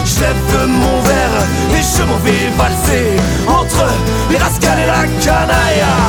Je lève mon verre et je m'en vais valser entre les rascals et la canaille.